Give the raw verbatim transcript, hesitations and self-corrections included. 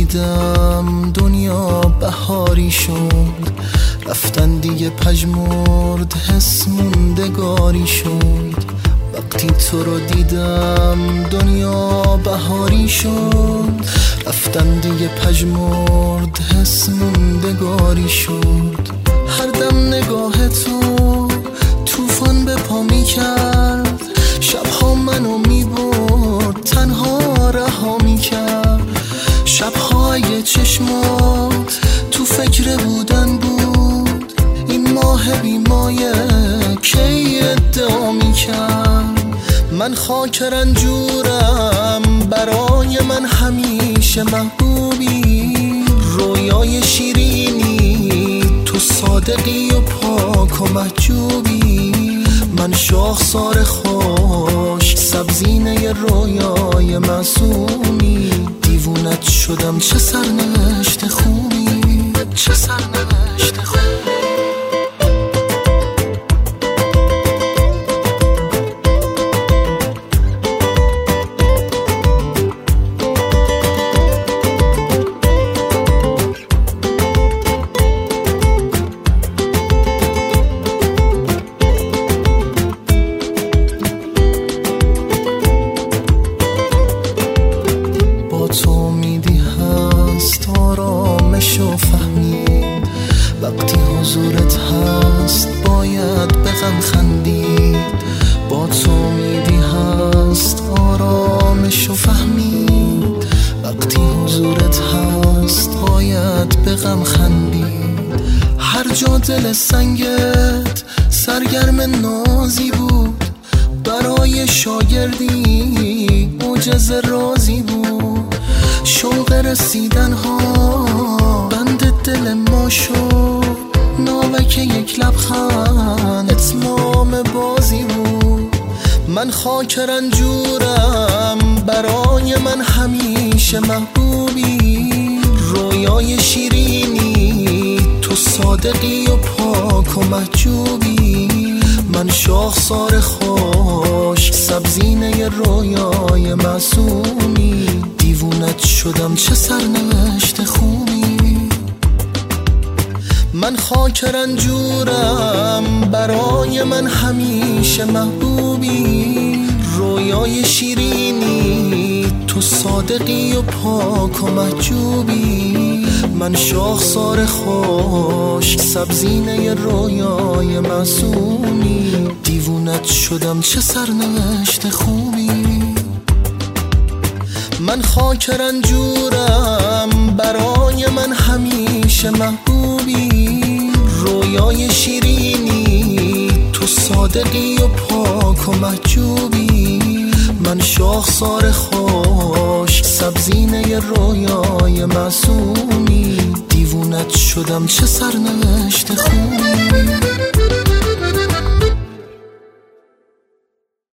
دیدم دنیا بهاری شد، رفتن دیگه پژمرد حس موندگاری شد. وقتی تو رو دیدم دنیا بهاری شد، رفتن دیگه پژمرد حس موندگاری شد. هر دم نگاه تو طوفان به پا می کرد، شبها منو می برد تنها رها می کرد. شبهای چشمات تو فکر بودن بود، این ماه بیمایه کی ادعا می کرد. من خاک رنجورم برای من همیشه محبوبی، رویای شیرینی تو صادقی و پاک و محجوبی. من شاخسار خوش سبزینه رویای معصومی، دیوونت شدم چه سرنوشت خوبی، چه سرنوشت خوبی. تو میدی هست آرامش و فهمی، وقتی حضورت هست باید به غم خندی. با تو میدی هست آرامش و فهمی، وقتی حضورت هست باید به غم خندی. هر جا دل سنگت سرگرم نازی بود، برای شاگردی معجز رازی بود. شوق رسیدن ها بند دل ما شد، ناوک یک لبخند اتمام بازی بود. من خاک رنجورم برای من همیشه محبوبی، رویای شیرینی تو صادقی و پاک و محجوبی. من شاخسار خوش سبزینه رویای معصومی، دیوونت شدم چه سرنوشت خوبی. من خاک رنجورم برای من همیشه محبوبی، رویای شیرینی تو صادقی و پاک و محجوبی. من شاخسار خوش سبزینه رویای معصومی، دیوونت شدم چه سرنوشت خوبی. من خاک رنجورم برای من همیشه محبوبی، رویای شیرینی تو صادقی و پاک و محجوبی. من شاخسار خوش سبزینه رویای معصومی، دیوونت شدم چه سرنوشت خوبی.